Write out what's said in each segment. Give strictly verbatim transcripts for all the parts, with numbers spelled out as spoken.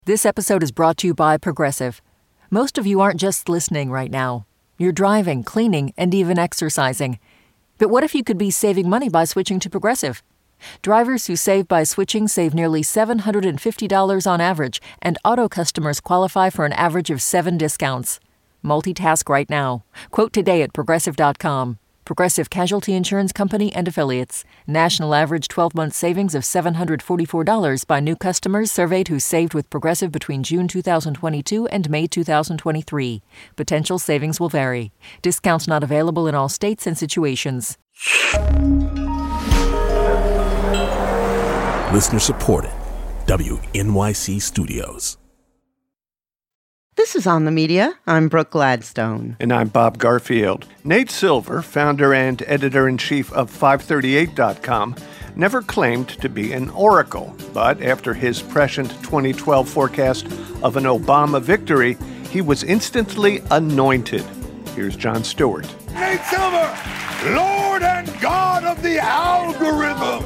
This episode is brought to you by Progressive. Most of you aren't just listening right now. You're driving, cleaning, and even exercising. But what if you could be saving money by switching to Progressive? Drivers who save by switching save nearly seven hundred fifty dollars on average, and auto customers qualify for an average of seven discounts. Multitask right now. Quote today at Progressive dot com. Progressive Casualty Insurance Company and Affiliates. National average twelve-month savings of seven hundred forty-four dollars by new customers surveyed who saved with Progressive between June two thousand twenty-two and May two thousand twenty-three. Potential savings will vary. Discounts not available in all states and situations. Listener supported. W N Y C Studios. This is On the Media. I'm Brooke Gladstone. And I'm Bob Garfield. Nate Silver, founder and editor-in-chief of five thirty-eight dot com, never claimed to be an oracle. But after his prescient twenty twelve forecast of an Obama victory, he was instantly anointed. Here's Jon Stewart. Nate Silver, Lord and God of the algorithm.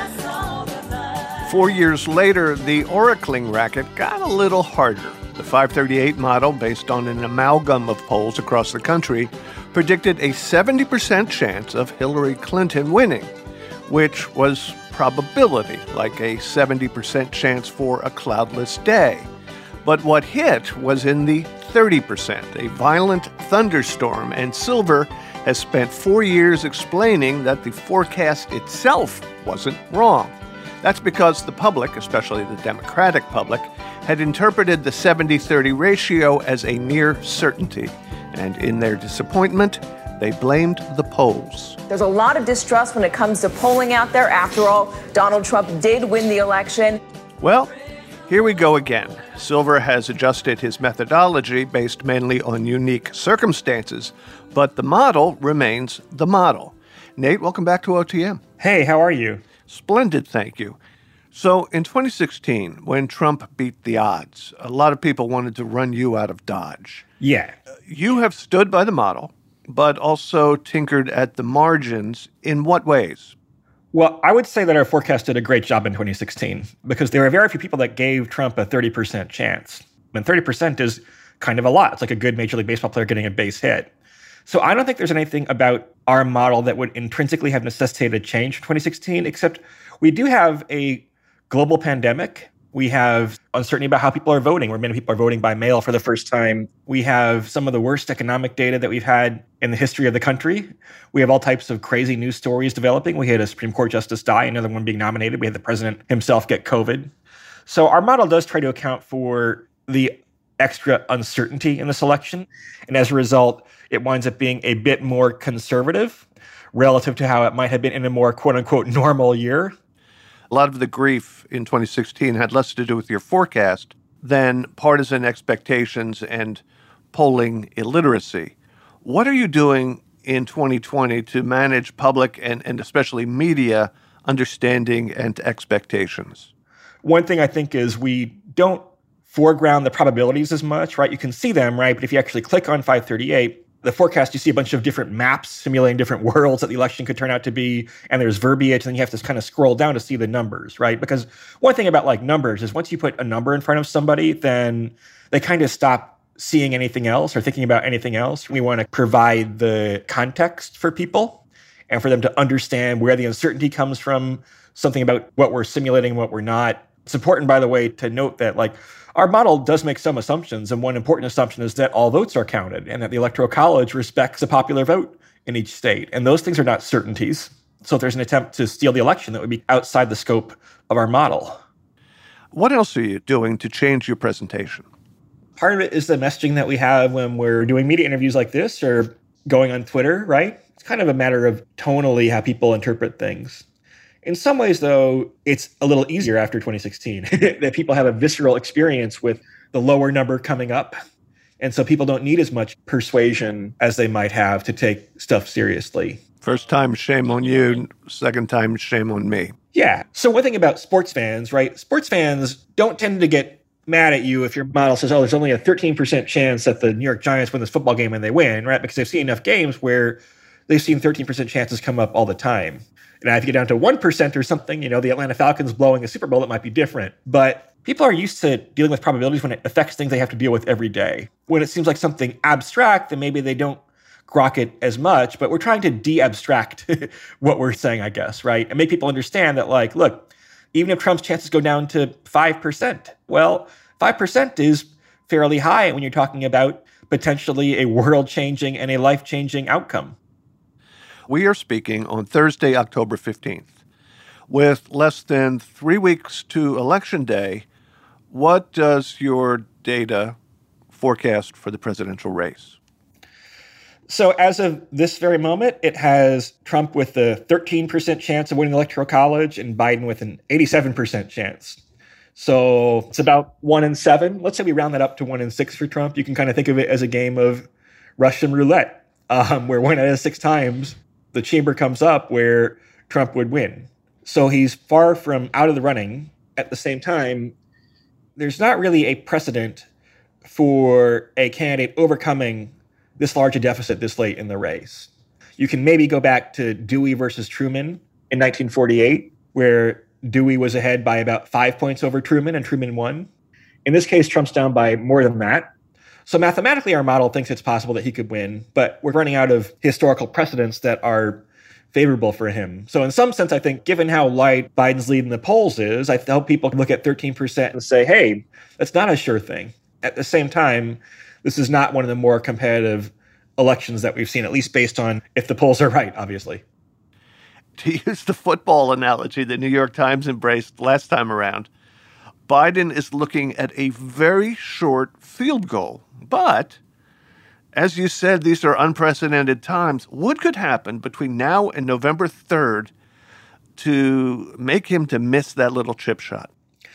Four years later, the oracling racket got a little harder. The five thirty-eight model, based on an amalgam of polls across the country, predicted a seventy percent chance of Hillary Clinton winning, which was probability, like a seventy percent chance for a cloudless day. But what hit was in the thirty percent, a violent thunderstorm, and Silver has spent four years explaining that the forecast itself wasn't wrong. That's because the public, especially the Democratic public, had interpreted the seventy thirty ratio as a near certainty. And in their disappointment, they blamed the polls. There's a lot of distrust when it comes to polling out there. After all, Donald Trump did win the election. Well, here we go again. Silver has adjusted his methodology based mainly on unique circumstances, but the model remains the model. Nate, welcome back to O T M. Hey, how are you? Splendid, thank you. So in twenty sixteen, when Trump beat the odds, a lot of people wanted to run you out of Dodge. Yeah. You have stood by the model, but also tinkered at the margins. In what ways? Well, I would say that our forecast did a great job in twenty sixteen because there were very few people that gave Trump a thirty percent chance. And thirty percent is kind of a lot. It's like a good Major League Baseball player getting a base hit. So I don't think there's anything about our model that would intrinsically have necessitated change in twenty sixteen, except we do have a global pandemic. We have uncertainty about how people are voting, where many people are voting by mail for the first time. We have some of the worst economic data that we've had in the history of the country. We have all types of crazy news stories developing. We had a Supreme Court justice die, another one being nominated. We had the president himself get COVID. So our model does try to account for the extra uncertainty in this election. And as a result, it winds up being a bit more conservative relative to how it might have been in a more quote-unquote normal year. A lot of the grief in twenty sixteen had less to do with your forecast than partisan expectations and polling illiteracy. What are you doing in twenty twenty to manage public and, and especially media understanding and expectations? One thing I think is we don't foreground the probabilities as much, right? You can see them, right? But if you actually click on five thirty-eight, the forecast, you see a bunch of different maps simulating different worlds that the election could turn out to be, and there's verbiage, and then you have to kind of scroll down to see the numbers, right? Because one thing about like numbers is once you put a number in front of somebody, then they kind of stop seeing anything else or thinking about anything else. We want to provide the context for people and for them to understand where the uncertainty comes from, something about what we're simulating and what we're not. It's important, by the way, to note that like our model does make some assumptions, and one important assumption is that all votes are counted and that the Electoral College respects the popular vote in each state. And those things are not certainties. So if there's an attempt to steal the election, that would be outside the scope of our model. What else are you doing to change your presentation? Part of it is the messaging that we have when we're doing media interviews like this or going on Twitter, right? It's kind of a matter of tonally how people interpret things. In some ways, though, it's a little easier after twenty sixteen that people have a visceral experience with the lower number coming up. And so people don't need as much persuasion as they might have to take stuff seriously. First time, shame on you. Second time, shame on me. Yeah. So one thing about sports fans, right? Sports fans don't tend to get mad at you if your model says, oh, there's only a thirteen percent chance that the New York Giants win this football game and they win, right? Because they've seen enough games where they've seen thirteen percent chances come up all the time. And if you get down to one percent or something, you know, the Atlanta Falcons blowing a Super Bowl, it might be different. But people are used to dealing with probabilities when it affects things they have to deal with every day. When it seems like something abstract, then maybe they don't grok it as much, but we're trying to de-abstract what we're saying, I guess, right? And make people understand that, like, look, even if Trump's chances go down to five percent, well, five percent is fairly high when you're talking about potentially a world-changing and a life-changing outcome. We are speaking on Thursday, October fifteenth. With less than three weeks to Election Day, what does your data forecast for the presidential race? So as of this very moment, it has Trump with a thirteen percent chance of winning the Electoral College and Biden with an eighty-seven percent chance. So it's about one in seven. Let's say we round that up to one in six for Trump. You can kind of think of it as a game of Russian roulette, um, where one out of six times the chamber comes up where Trump would win. So he's far from out of the running. At the same time, there's not really a precedent for a candidate overcoming this large a deficit this late in the race. You can maybe go back to Dewey versus Truman in nineteen forty-eight, where Dewey was ahead by about five points over Truman, and Truman won. In this case, Trump's down by more than that. So mathematically, our model thinks it's possible that he could win, but we're running out of historical precedents that are favorable for him. So in some sense, I think, given how light Biden's lead in the polls is, I hope people can look at thirteen percent and say, hey, that's not a sure thing. At the same time, this is not one of the more competitive elections that we've seen, at least based on if the polls are right, obviously. To use the football analogy the New York Times embraced last time around, Biden is looking at a very short field goal. But, as you said, these are unprecedented times. What could happen between now and November third to make him to miss that little chip shot?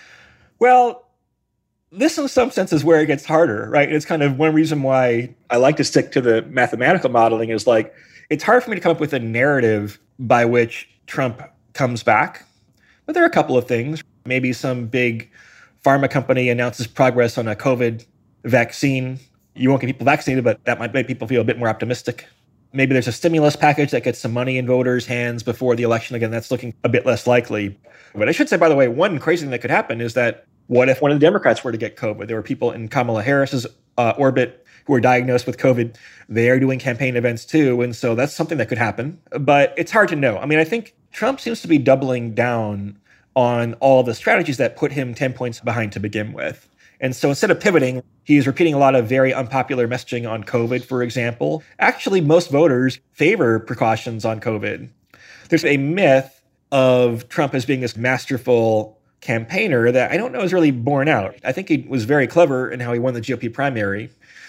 Well, this in some sense is where it gets harder, right? It's kind of one reason why I like to stick to the mathematical modeling is like, it's hard for me to come up with a narrative by which Trump comes back. But there are a couple of things. Maybe some big pharma company announces progress on a COVID vaccine. You won't get people vaccinated, but that might make people feel a bit more optimistic. Maybe there's a stimulus package that gets some money in voters' hands before the election. Again, that's looking a bit less likely. But I should say, by the way, one crazy thing that could happen is that what if one of the Democrats were to get COVID? There were people in Kamala Harris's uh, orbit who were diagnosed with COVID. They are doing campaign events too. And so that's something that could happen. But it's hard to know. I mean, I think Trump seems to be doubling down on all the strategies that put him ten points behind to begin with. And so instead of pivoting, he's repeating a lot of very unpopular messaging on COVID, for example. Actually, most voters favor precautions on COVID. There's a myth of Trump as being this masterful campaigner that I don't know is really borne out. I think he was very clever in how he won the G O P primary,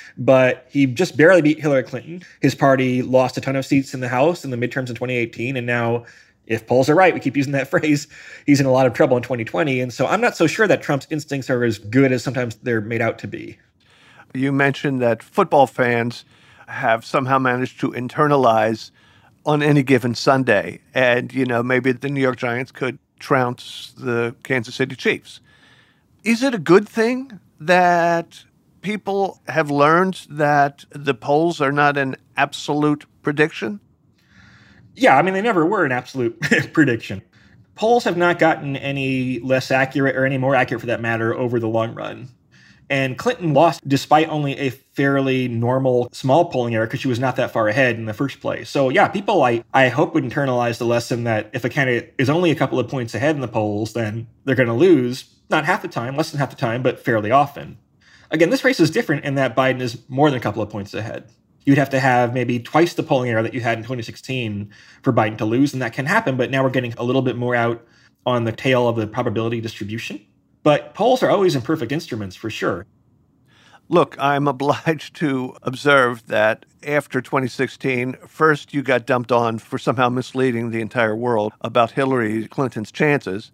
but he just barely beat Hillary Clinton. His party lost a ton of seats in the House in the midterms in twenty eighteen, and now, if polls are right, we keep using that phrase, he's in a lot of trouble in twenty twenty. And so I'm not so sure that Trump's instincts are as good as sometimes they're made out to be. You mentioned that football fans have somehow managed to internalize on any given Sunday. And, you know, maybe the New York Giants could trounce the Kansas City Chiefs. Is it a good thing that people have learned that the polls are not an absolute prediction? Yeah, I mean, they never were an absolute prediction. Polls have not gotten any less accurate or any more accurate, for that matter, over the long run. And Clinton lost despite only a fairly normal small polling error because she was not that far ahead in the first place. So yeah, people I, I hope would internalize the lesson that if a candidate is only a couple of points ahead in the polls, then they're going to lose, not half the time, less than half the time, but fairly often. Again, this race is different in that Biden is more than a couple of points ahead. You'd have to have maybe twice the polling error that you had in twenty sixteen for Biden to lose, and that can happen, but now we're getting a little bit more out on the tail of the probability distribution. But polls are always imperfect instruments, for sure. Look, I'm obliged to observe that after twenty sixteen, first you got dumped on for somehow misleading the entire world about Hillary Clinton's chances.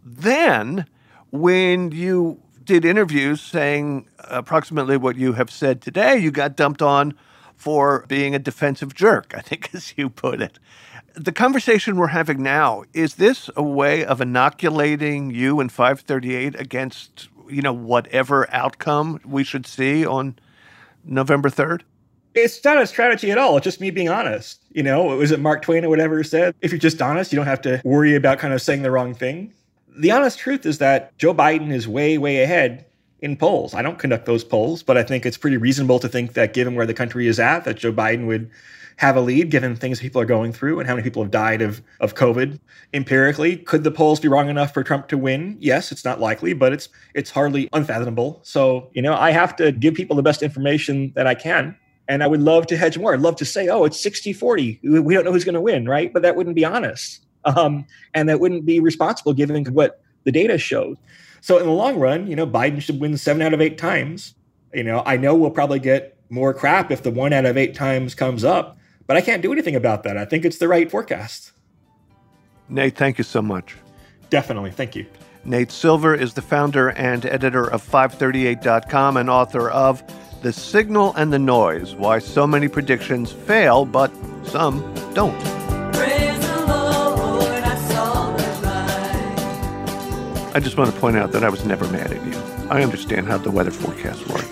Then, when you did interviews saying approximately what you have said today, you got dumped on for being a defensive jerk, I think as you put it. The conversation we're having now, is this a way of inoculating you and five thirty-eight against, you know, whatever outcome we should see on November third? It's not a strategy at all. It's just me being honest. You know, was it Mark Twain or whatever said? If you're just honest, you don't have to worry about kind of saying the wrong thing. The honest truth is that Joe Biden is way, way ahead in polls. I don't conduct those polls, but I think it's pretty reasonable to think that given where the country is at, that Joe Biden would have a lead given things people are going through and how many people have died of, of COVID. Empirically, could the polls be wrong enough for Trump to win? Yes, it's not likely, but it's it's hardly unfathomable. So, you know, I have to give people the best information that I can. And I would love to hedge more. I'd love to say, oh, it's sixty forty. We don't know who's going to win, right? But that wouldn't be honest. Um, and that wouldn't be responsible given what the data shows. So in the long run, you know, Biden should win seven out of eight times. You know, I know we'll probably get more crap if the one out of eight times comes up, but I can't do anything about that. I think it's the right forecast. Nate, thank you so much. Definitely. Thank you. Nate Silver is the founder and editor of five thirty-eight dot com and author of The Signal and the Noise, Why So Many Predictions Fail, But Some Don't. Praise the Lord, I saw the light. I just want to point out that I was never mad at you. I understand how the weather forecasts work.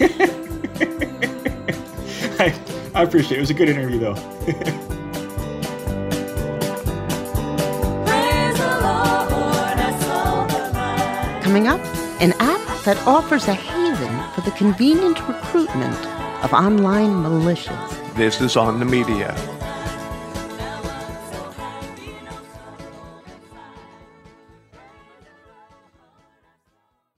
I, I appreciate it. It was a good interview, though. Coming up, an app that offers a haven for the convenient recruitment of online militias. This is On the Media.